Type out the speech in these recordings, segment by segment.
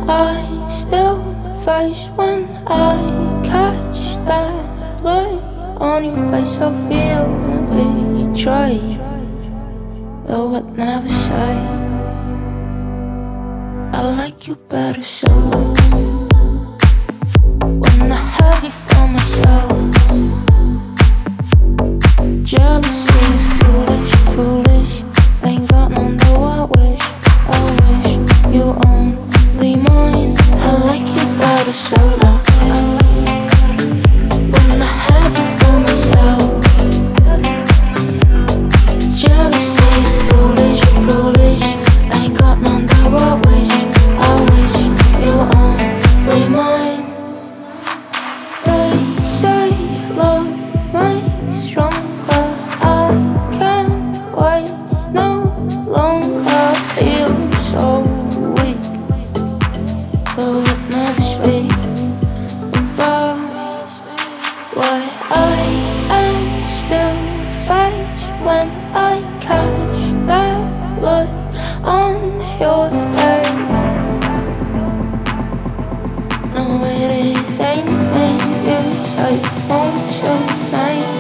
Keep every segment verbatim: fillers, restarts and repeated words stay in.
I still face when I catch that look on your face. I feel betrayed, though I'd never say I like you better solo. When I have you for myself, jealousy is foolish, foolish. Ain't got none though I wish, I wish you only mine. I like you better solo. When I have you for myself, jealousy is foolish, foolish. Ain't got none though I wish, I wish you only mine. They say love makes stronger. I can't wait no longer. Feel so weak, though it never speak about why I am still faced when I catch that look on your face. No, it ain't me you take home tonight.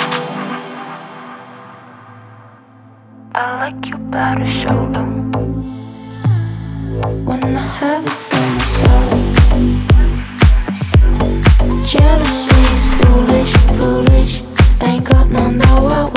I like you better solo. When I have it for myself, jealousy is foolish, foolish. Ain't got none though I